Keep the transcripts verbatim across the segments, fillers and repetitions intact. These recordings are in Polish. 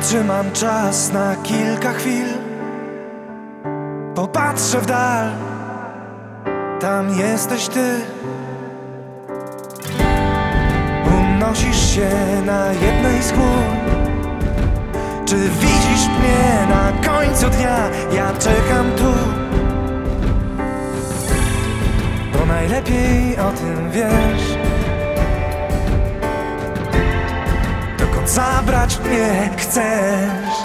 Zatrzymam czas na kilka chwil, popatrzę w dal, tam jesteś ty. Unosisz się na jednej z gór. Czy widzisz mnie na końcu dnia? Ja czekam tu, bo najlepiej o tym wiesz. Dokąd zabrać mnie chcesz?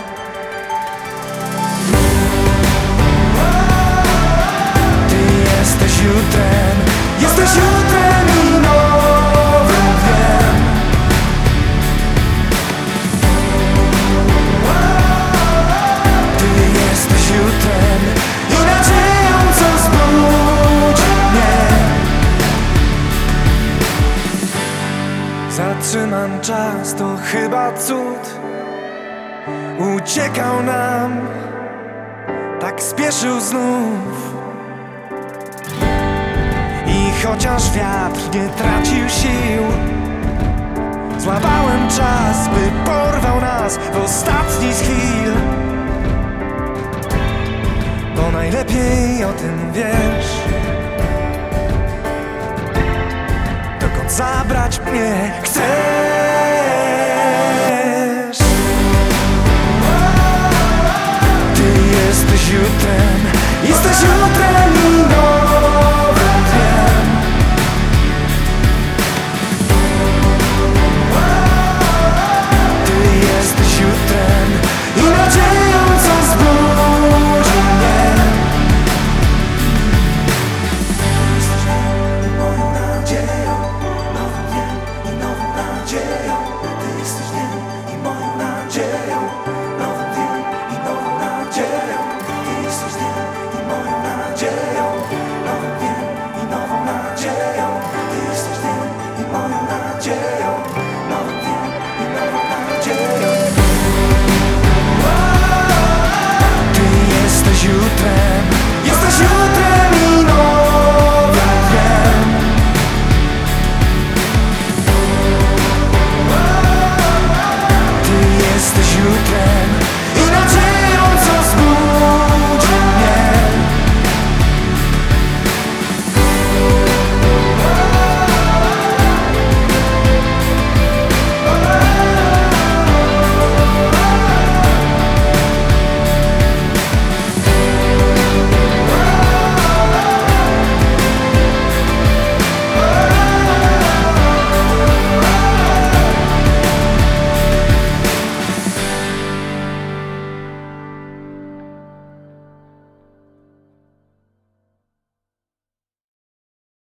Ty jesteś jutrem, jesteś jutrem i nowym dniem. Ty jesteś jutrem i nadzieją, co zbudzi mnie. Zatrzymam czas, to chyba cud. Uciekał nam, tak spieszył znów. I chociaż wiatr nie tracił sił, złapałem czas, by porwał nas w ostatni z chwil. Bo najlepiej o tym wiesz. Dokąd zabrać mnie chcesz? Ty jesteś jutrem, jesteś jutrem i nowym dniem. Ty jesteś jutrem i nadzieją, co zbudzi mnie. Jesteś dniem i moją nadzieją, nowym dniem i nową nadzieją. Ty jesteś dniem i moją nadzieją, nowym dniem i nową nadzieją. Ty jesteś dniem i moją nadzieją, nowym dniem i nową nadzieją. Ty jesteś dniem i moją nadzieją.